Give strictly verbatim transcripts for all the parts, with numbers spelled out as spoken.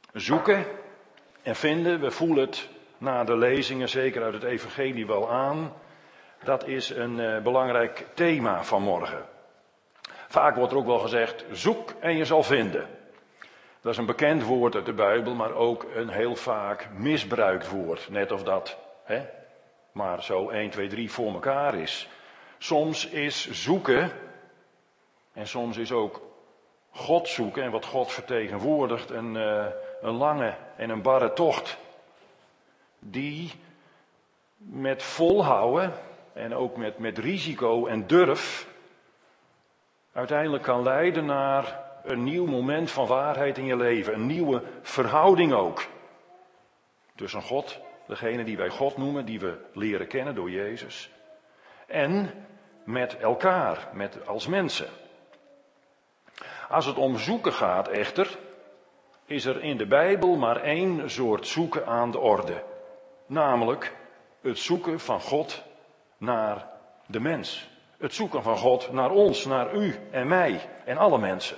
Zoeken en vinden, we voelen het na de lezingen, zeker uit het evangelie wel aan. Dat is een uh, belangrijk thema van morgen. Vaak wordt er ook wel gezegd, zoek en je zal vinden. Dat is een bekend woord uit de Bijbel, maar ook een heel vaak misbruikt woord. Net of dat, hè, maar zo één, twee, drie voor elkaar is. Soms is zoeken, en soms is ook God zoeken, en wat God vertegenwoordigt, een, uh, een lange en een barre tocht. Die met volhouden, en ook met, met risico en durf, uiteindelijk kan leiden naar een nieuw moment van waarheid in je leven. Een nieuwe verhouding ook. Tussen God, degene die wij God noemen, die we leren kennen door Jezus. En met elkaar, met als mensen. Als het om zoeken gaat echter, is er in de Bijbel maar één soort zoeken aan de orde. Namelijk het zoeken van God naar de mens. Het zoeken van God naar ons, naar u en mij en alle mensen.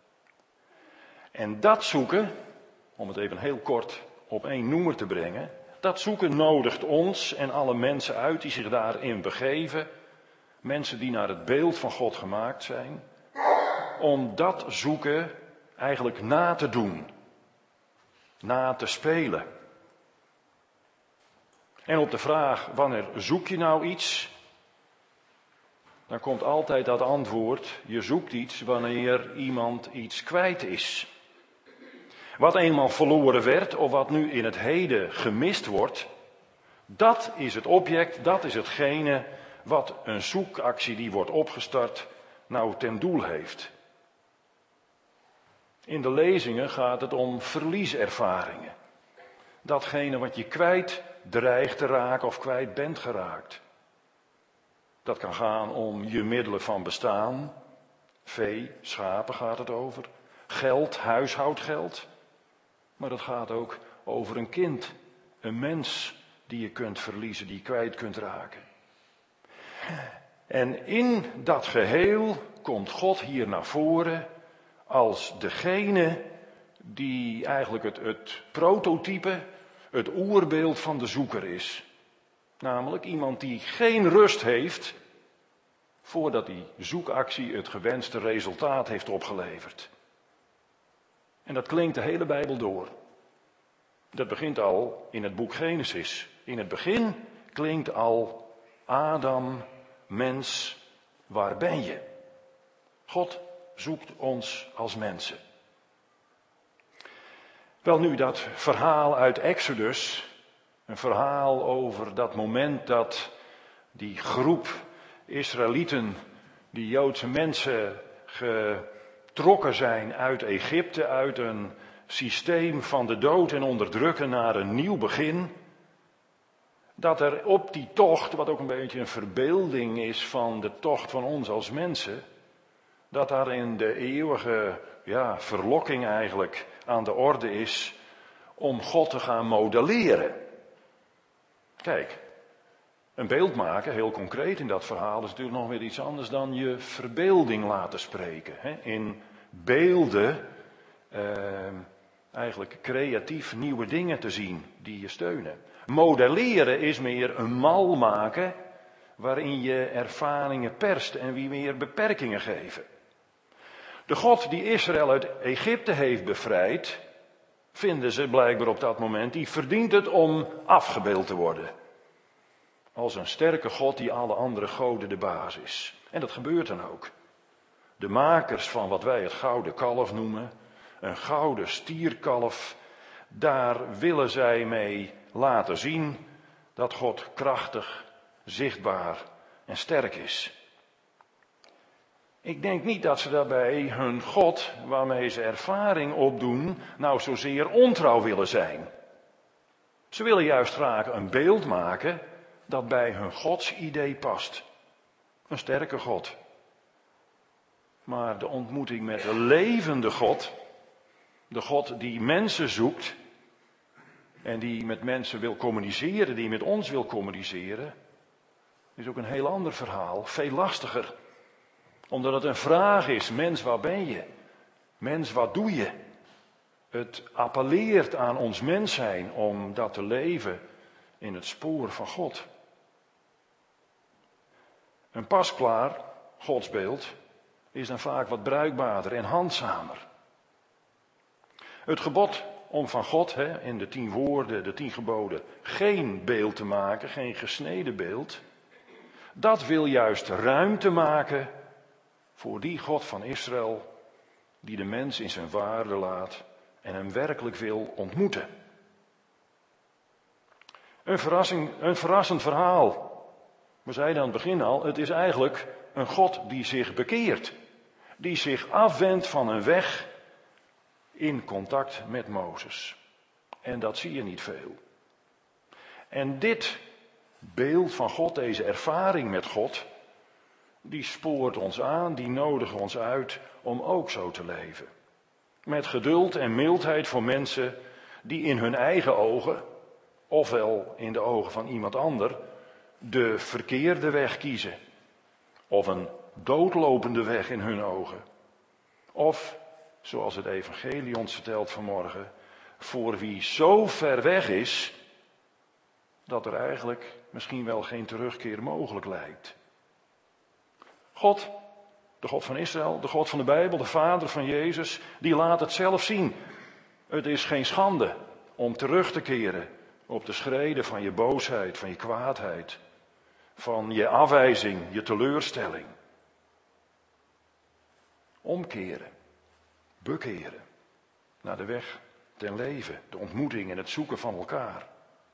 En dat zoeken, om het even heel kort op één noemer te brengen, dat zoeken nodigt ons en alle mensen uit die zich daarin begeven, mensen die naar het beeld van God gemaakt zijn, om dat zoeken eigenlijk na te doen, na te spelen. En op de vraag, wanneer zoek je nou iets? Dan komt altijd dat antwoord, je zoekt iets wanneer iemand iets kwijt is. Wat eenmaal verloren werd, of wat nu in het heden gemist wordt, dat is het object, dat is hetgene wat een zoekactie die wordt opgestart nou ten doel heeft. In de lezingen gaat het om verlieservaringen. Datgene wat je kwijt dreigt te raken of kwijt bent geraakt. Dat kan gaan om je middelen van bestaan. Vee, schapen gaat het over. Geld, huishoudgeld. Maar het gaat ook over een kind. Een mens die je kunt verliezen, die je kwijt kunt raken. En in dat geheel komt God hier naar voren als degene die eigenlijk het, het prototype, het oerbeeld van de zoeker is. Namelijk iemand die geen rust heeft voordat die zoekactie het gewenste resultaat heeft opgeleverd. En dat klinkt de hele Bijbel door. Dat begint al in het boek Genesis. In het begin klinkt al Adam, mens, waar ben je? God zoekt ons als mensen. Wel nu, dat verhaal uit Exodus, een verhaal over dat moment dat die groep Israëlieten, die Joodse mensen, getrokken zijn uit Egypte, uit een systeem van de dood en onderdrukken naar een nieuw begin. Dat er op die tocht, wat ook een beetje een verbeelding is van de tocht van ons als mensen, dat daar in de eeuwige ja, verlokking eigenlijk aan de orde is om God te gaan modelleren. Kijk, een beeld maken, heel concreet in dat verhaal, is natuurlijk nog weer iets anders dan je verbeelding laten spreken. Hè? In beelden eh, eigenlijk creatief nieuwe dingen te zien die je steunen. Modelleren is meer een mal maken waarin je ervaringen perst en wie meer beperkingen geven. De God die Israël uit Egypte heeft bevrijd, vinden ze blijkbaar op dat moment, die verdient het om afgebeeld te worden. Als een sterke God die alle andere goden de baas is. En dat gebeurt dan ook. De makers van wat wij het gouden kalf noemen, een gouden stierkalf, daar willen zij mee laten zien dat God krachtig, zichtbaar en sterk is. Ik denk niet dat ze daarbij hun God, waarmee ze ervaring opdoen, nou zozeer ontrouw willen zijn. Ze willen juist graag een beeld maken dat bij hun godsidee past. Een sterke God. Maar de ontmoeting met de levende God, de God die mensen zoekt en die met mensen wil communiceren, die met ons wil communiceren, is ook een heel ander verhaal, veel lastiger. Omdat het een vraag is, mens, waar ben je? Mens, wat doe je? Het appelleert aan ons mens zijn om dat te leven in het spoor van God. Een pasklaar godsbeeld is dan vaak wat bruikbaarder en handzamer. Het gebod om van God, hè, in de tien woorden, de tien geboden, geen beeld te maken, geen gesneden beeld, dat wil juist ruimte maken voor die God van Israël die de mens in zijn waarde laat en hem werkelijk wil ontmoeten. Een, verrassing, een verrassend verhaal. We zeiden aan het begin al, het is eigenlijk een God die zich bekeert. Die zich afwendt van een weg in contact met Mozes. En dat zie je niet veel. En dit beeld van God, deze ervaring met God, die spoort ons aan, die nodigt ons uit om ook zo te leven. Met geduld en mildheid voor mensen die in hun eigen ogen, ofwel in de ogen van iemand ander, de verkeerde weg kiezen. Of een doodlopende weg in hun ogen. Of, zoals het evangelie ons vertelt vanmorgen, voor wie zo ver weg is, dat er eigenlijk misschien wel geen terugkeer mogelijk lijkt. God, de God van Israël, de God van de Bijbel, de Vader van Jezus, die laat het zelf zien. Het is geen schande om terug te keren op de schreden van je boosheid, van je kwaadheid, van je afwijzing, je teleurstelling. Omkeren, bekeren, naar de weg ten leven, de ontmoeting en het zoeken van elkaar.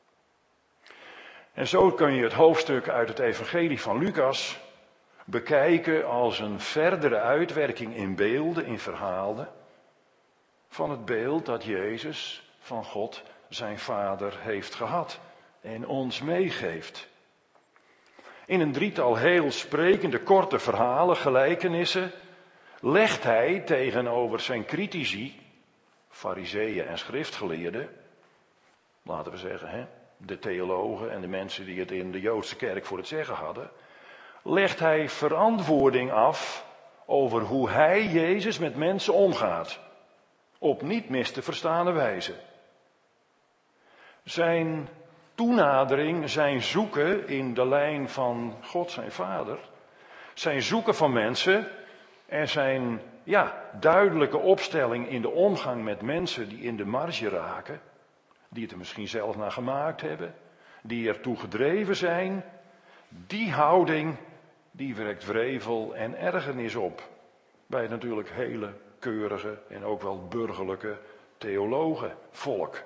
En zo kun je het hoofdstuk uit het evangelie van Lucas bekijken als een verdere uitwerking in beelden, in verhalen, van het beeld dat Jezus van God zijn Vader heeft gehad en ons meegeeft. In een drietal heel sprekende, korte verhalen, gelijkenissen, legt hij tegenover zijn critici, fariseeën en schriftgeleerden, laten we zeggen, hè, de theologen en de mensen die het in de Joodse kerk voor het zeggen hadden, legt hij verantwoording af over hoe hij, Jezus, met mensen omgaat. Op niet mis te verstane wijze. Zijn toenadering, zijn zoeken in de lijn van God zijn Vader, zijn zoeken van mensen en zijn ja, duidelijke opstelling in de omgang met mensen die in de marge raken, die het er misschien zelf naar gemaakt hebben, die ertoe gedreven zijn, die houding, die werkt wrevel en ergernis op bij het natuurlijk hele keurige en ook wel burgerlijke theologenvolk.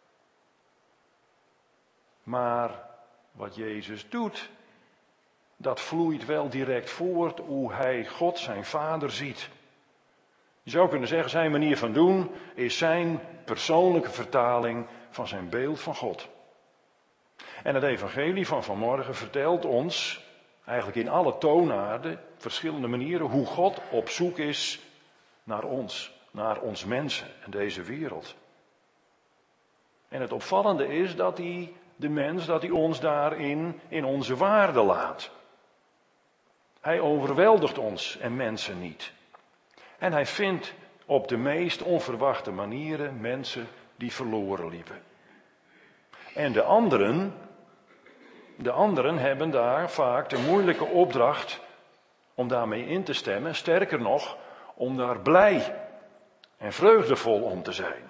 Maar wat Jezus doet, dat vloeit wel direct voort hoe hij God zijn Vader ziet. Je zou kunnen zeggen, zijn manier van doen is zijn persoonlijke vertaling van zijn beeld van God. En het evangelie van vanmorgen vertelt ons, eigenlijk in alle toonaarden, verschillende manieren, hoe God op zoek is naar ons, naar ons mensen en deze wereld. En het opvallende is dat hij de mens, dat hij ons daarin in onze waarde laat. Hij overweldigt ons en mensen niet. En hij vindt op de meest onverwachte manieren mensen die verloren liepen. En de anderen, de anderen hebben daar vaak de moeilijke opdracht om daarmee in te stemmen. Sterker nog, om daar blij en vreugdevol om te zijn.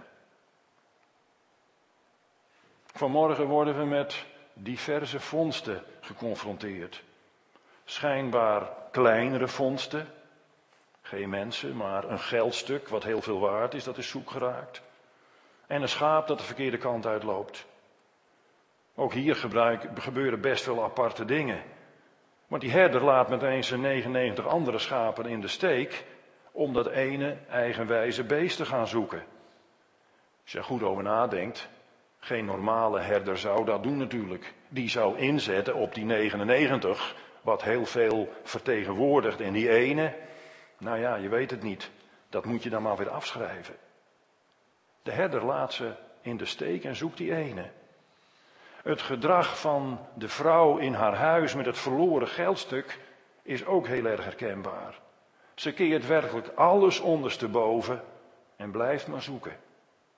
Vanmorgen worden we met diverse vondsten geconfronteerd. Schijnbaar kleinere vondsten. Geen mensen, maar een geldstuk wat heel veel waard is, dat is zoek geraakt. En een schaap dat de verkeerde kant uitloopt. Ook hier gebruik, gebeuren best wel aparte dingen. Want die herder laat meteen zijn negenennegentig andere schapen in de steek om dat ene eigenwijze beest te gaan zoeken. Als je er goed over nadenkt, geen normale herder zou dat doen natuurlijk. Die zou inzetten op die negenennegentig, wat heel veel vertegenwoordigt. En die ene, nou ja, je weet het niet. Dat moet je dan maar weer afschrijven. De herder laat ze in de steek en zoekt die ene. Het gedrag van de vrouw in haar huis met het verloren geldstuk is ook heel erg herkenbaar. Ze keert werkelijk alles ondersteboven en blijft maar zoeken.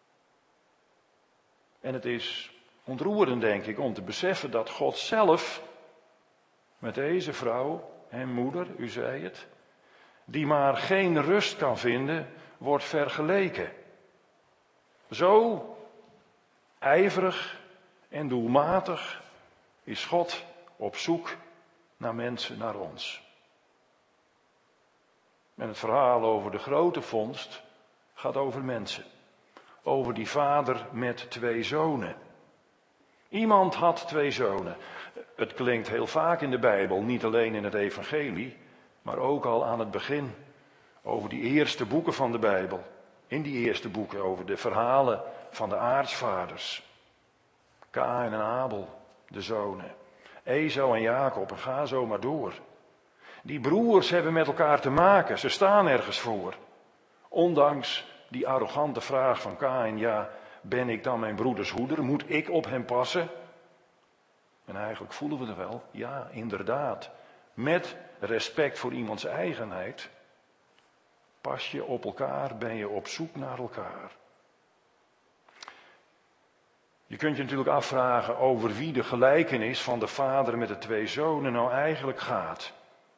En het is ontroerend, denk ik, om te beseffen dat God zelf met deze vrouw en moeder, u zei het, die maar geen rust kan vinden, wordt vergeleken. Zo ijverig en doelmatig is God op zoek naar mensen, naar ons. En het verhaal over de grote vondst gaat over mensen. Over die vader met twee zonen. Iemand had twee zonen. Het klinkt heel vaak in de Bijbel, niet alleen in het evangelie, maar ook al aan het begin. Over die eerste boeken van de Bijbel. In die eerste boeken over de verhalen van de aartsvaders. Kaïn en Abel, de zonen. Esau en Jacob, en ga zo maar door. Die broers hebben met elkaar te maken, ze staan ergens voor. Ondanks die arrogante vraag van Kaïn, ja, ben ik dan mijn broeders hoeder? Moet ik op hem passen? En eigenlijk voelen we er wel, ja, inderdaad. Met respect voor iemands eigenheid, pas je op elkaar, ben je op zoek naar elkaar. Je kunt je natuurlijk afvragen over wie de gelijkenis van de vader met de twee zonen nou eigenlijk gaat.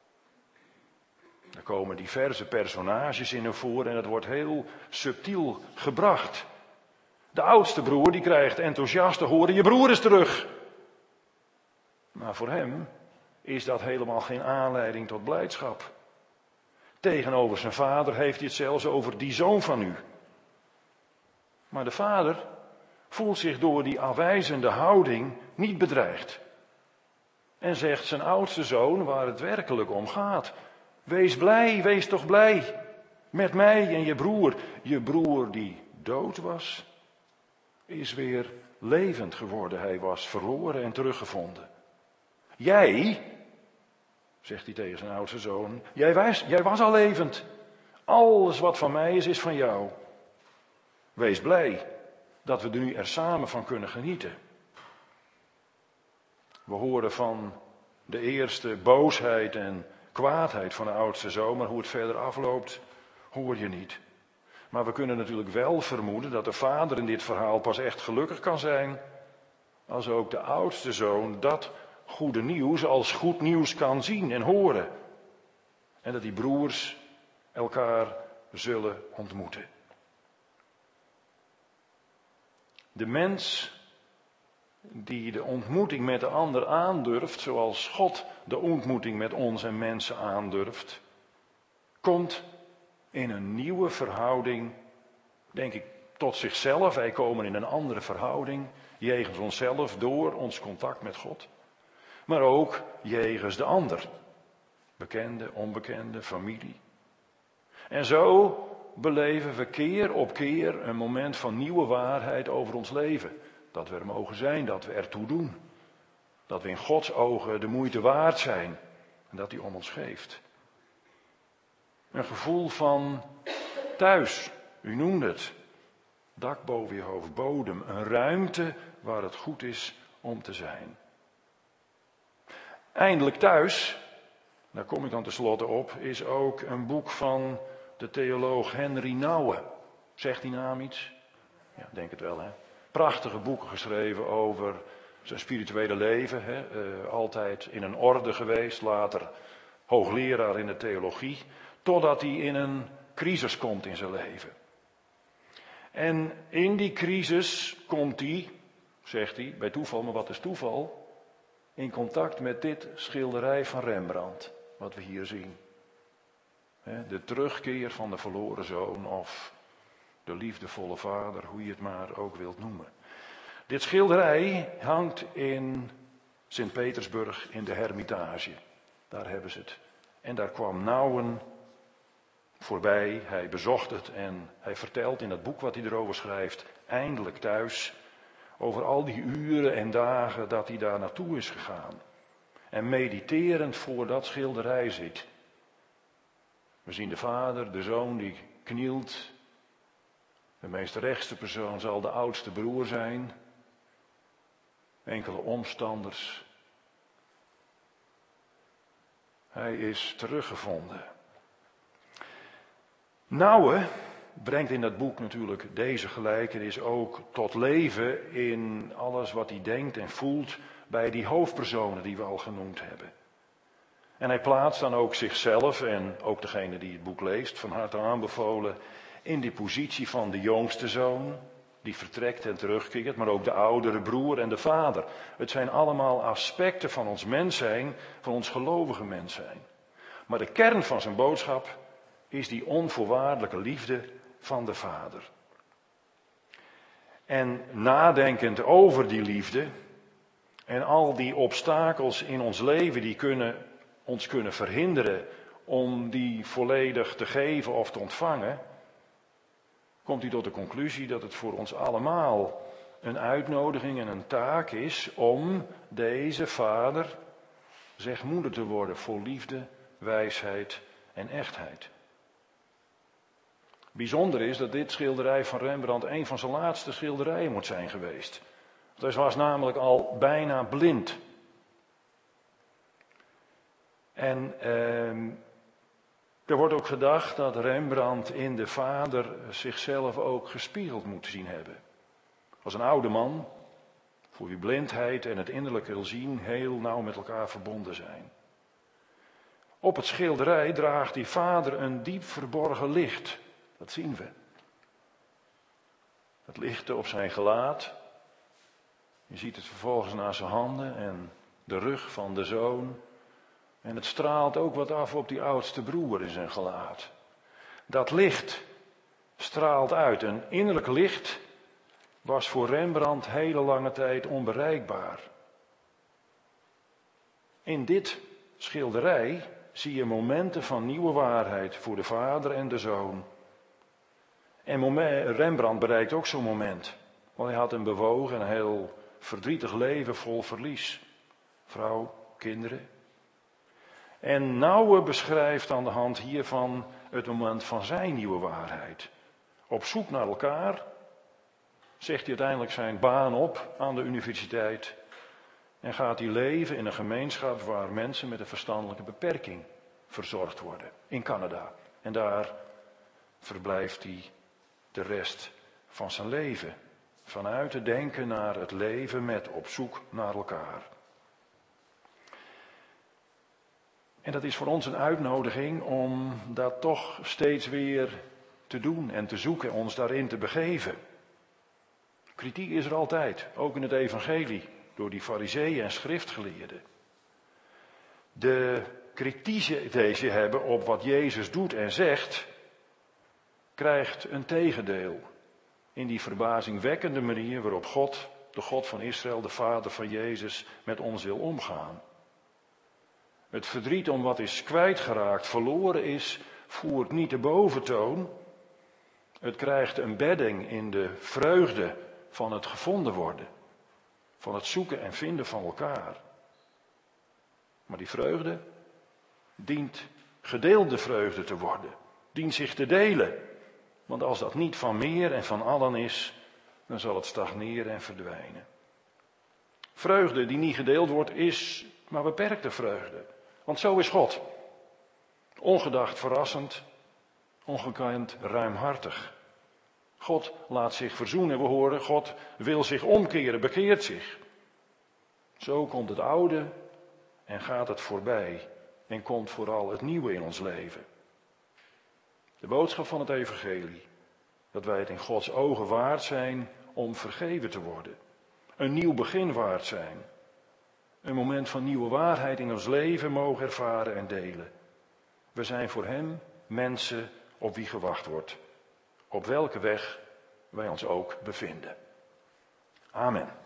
Er komen diverse personages in naar voren en het wordt heel subtiel gebracht. De oudste broer die krijgt enthousiast te horen, je broer is terug. Maar voor hem is dat helemaal geen aanleiding tot blijdschap. Tegenover zijn vader heeft hij het zelfs over die zoon van u. Maar de vader voelt zich door die afwijzende houding niet bedreigd. En zegt zijn oudste zoon waar het werkelijk om gaat. Wees blij, wees toch blij met mij en je broer. Je broer die dood was, is weer levend geworden. Hij was verloren en teruggevonden. Jij, zegt hij tegen zijn oudste zoon, jij was, jij was al levend. Alles wat van mij is, is van jou. Wees blij dat we er nu er samen van kunnen genieten. We horen van de eerste boosheid en kwaadheid van de oudste zoon, maar hoe het verder afloopt, hoor je niet. Maar we kunnen natuurlijk wel vermoeden dat de vader in dit verhaal pas echt gelukkig kan zijn, als ook de oudste zoon dat goede nieuws als goed nieuws kan zien en horen. En dat die broers elkaar zullen ontmoeten. De mens die de ontmoeting met de ander aandurft, zoals God de ontmoeting met ons en mensen aandurft, komt in een nieuwe verhouding, denk ik, tot zichzelf. Wij komen in een andere verhouding, jegens onszelf, door ons contact met God. Maar ook jegens de ander. Bekende, onbekende, familie. En zo beleven we keer op keer een moment van nieuwe waarheid over ons leven. Dat we er mogen zijn, dat we ertoe doen. Dat we in Gods ogen de moeite waard zijn. En dat hij om ons geeft. Een gevoel van thuis, u noemde het. Dak boven je hoofd, bodem, een ruimte waar het goed is om te zijn. Eindelijk thuis, daar kom ik dan tenslotte op, is ook een boek van de theoloog Henry Nouwen. Zegt die naam iets? Ja, denk het wel, hè. Prachtige boeken geschreven over zijn spirituele leven. Hè. Uh, altijd in een orde geweest, later hoogleraar in de theologie. Totdat hij in een crisis komt in zijn leven. En in die crisis komt hij, zegt hij, bij toeval, maar wat is toeval? In contact met dit schilderij van Rembrandt, wat we hier zien. De terugkeer van de verloren zoon of de liefdevolle vader, hoe je het maar ook wilt noemen. Dit schilderij hangt in Sint-Petersburg in de Hermitage. Daar hebben ze het. En daar kwam Nouwen voorbij, hij bezocht het en hij vertelt in het boek wat hij erover schrijft, eindelijk thuis, over al die uren en dagen dat hij daar naartoe is gegaan. En mediterend voor dat schilderij zit. We zien de vader, de zoon die knielt. De meest rechtste persoon zal de oudste broer zijn. Enkele omstanders. Hij is teruggevonden. Nouwen, brengt in dat boek natuurlijk deze gelijkenis ook tot leven in alles wat hij denkt en voelt bij die hoofdpersonen die we al genoemd hebben. En hij plaatst dan ook zichzelf en ook degene die het boek leest, van harte aanbevolen, in die positie van de jongste zoon, die vertrekt en terugkeert, maar ook de oudere broer en de vader. Het zijn allemaal aspecten van ons mens zijn, van ons gelovige mens zijn. Maar de kern van zijn boodschap is die onvoorwaardelijke liefde van de Vader. En nadenkend over die liefde en al die obstakels in ons leven die kunnen, ons kunnen verhinderen om die volledig te geven of te ontvangen, komt hij tot de conclusie dat het voor ons allemaal een uitnodiging en een taak is om deze Vader zegmoedig te worden vol liefde, wijsheid en echtheid. Bijzonder is dat dit schilderij van Rembrandt een van zijn laatste schilderijen moet zijn geweest. Hij was namelijk al bijna blind. En eh, er wordt ook gedacht dat Rembrandt in de Vader zichzelf ook gespiegeld moet zien hebben. Als een oude man, voor wie blindheid en het innerlijke wil zien heel nauw met elkaar verbonden zijn. Op het schilderij draagt die Vader een diep verborgen licht. Dat zien we. Het licht op zijn gelaat. Je ziet het vervolgens naar zijn handen en de rug van de zoon. En het straalt ook wat af op die oudste broer in zijn gelaat. Dat licht straalt uit. Een innerlijk licht was voor Rembrandt hele lange tijd onbereikbaar. In dit schilderij zie je momenten van nieuwe waarheid voor de vader en de zoon. En moment, Rembrandt bereikt ook zo'n moment. Want hij had een bewogen en heel verdrietig leven vol verlies. Vrouw, kinderen. En Nouwen beschrijft aan de hand hiervan het moment van zijn nieuwe waarheid. Op zoek naar elkaar zegt hij uiteindelijk zijn baan op aan de universiteit. En gaat hij leven in een gemeenschap waar mensen met een verstandelijke beperking verzorgd worden. In Canada. En daar verblijft hij de rest van zijn leven. Vanuit het denken naar het leven met op zoek naar elkaar. En dat is voor ons een uitnodiging om dat toch steeds weer te doen en te zoeken, ons daarin te begeven. Kritiek is er altijd, ook in het evangelie, door die fariseeën en schriftgeleerden. De kritiek die ze hebben op wat Jezus doet en zegt, krijgt een tegendeel. In die verbazingwekkende manier waarop God, de God van Israël, de Vader van Jezus, met ons wil omgaan. Het verdriet om wat is kwijtgeraakt, verloren is, voert niet de boventoon. Het krijgt een bedding in de vreugde van het gevonden worden. Van het zoeken en vinden van elkaar. Maar die vreugde dient gedeelde vreugde te worden. Dient zich te delen. Want als dat niet van meer en van allen is, dan zal het stagneren en verdwijnen. Vreugde die niet gedeeld wordt is maar beperkte vreugde. Want zo is God. Ongedacht verrassend, ongekend ruimhartig. God laat zich verzoenen, we horen, God wil zich omkeren, bekeert zich. Zo komt het oude en gaat het voorbij en komt vooral het nieuwe in ons leven. De boodschap van het evangelie, dat wij het in Gods ogen waard zijn om vergeven te worden. Een nieuw begin waard zijn. Een moment van nieuwe waarheid in ons leven mogen ervaren en delen. We zijn voor Hem mensen op wie gewacht wordt. Op welke weg wij ons ook bevinden. Amen.